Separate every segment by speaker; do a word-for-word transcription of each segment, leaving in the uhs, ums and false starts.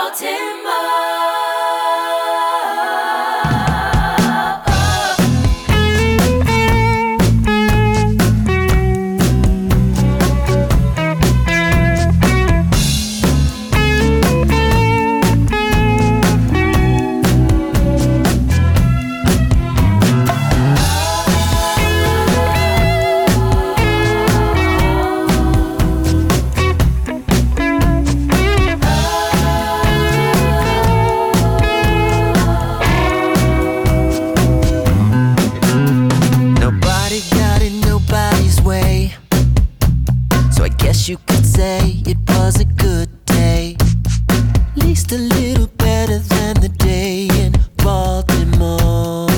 Speaker 1: You could say it was a good day, at least a little better than the day in Baltimore.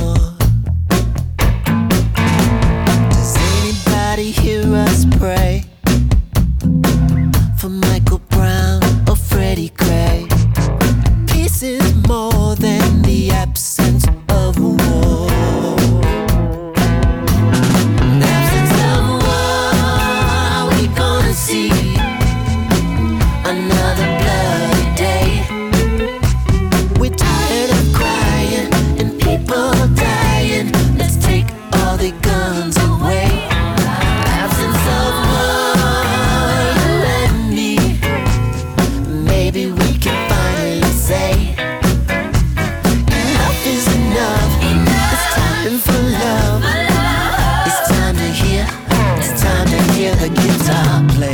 Speaker 1: Does anybody hear us pray for Michael Brown or Freddie Gray? Peace is more than the absence of a war. See another bloody day. We're tired of crying and people dying. Let's take all the guns away. Absence of war, let me. Maybe we can finally say enough is enough. It's time for love. It's time to hear. It's time to hear the guitar play.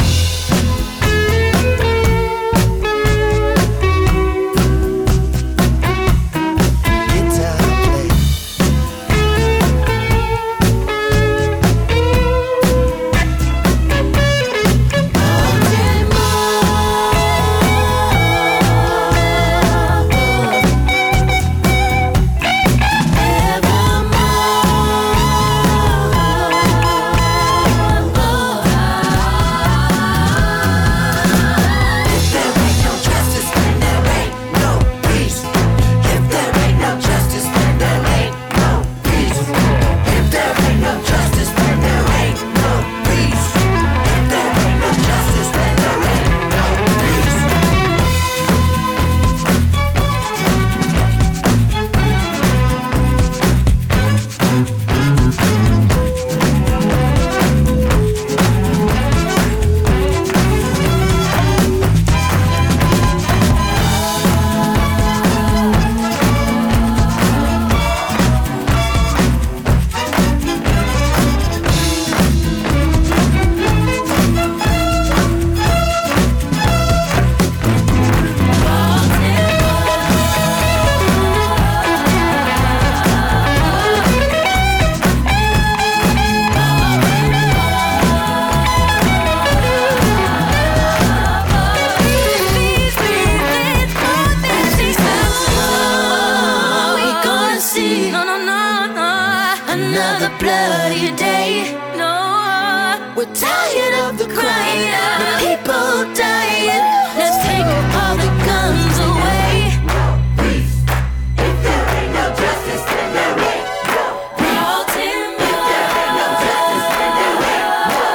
Speaker 1: Another bloody day. No, we're tired of the crying, the people dying. Let's take all the guns away. Peace. If there ain't no justice, then there ain't no peace. If there ain't no justice, then there ain't no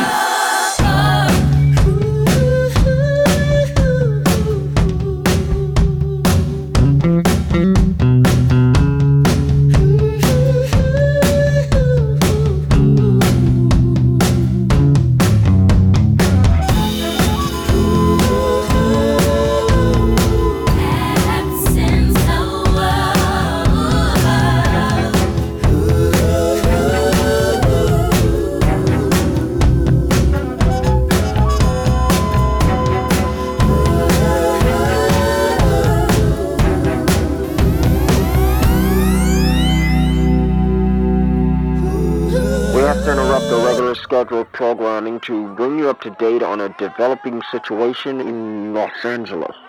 Speaker 2: To interrupt the regular scheduled programming to bring you up to date on a developing situation in Los Angeles.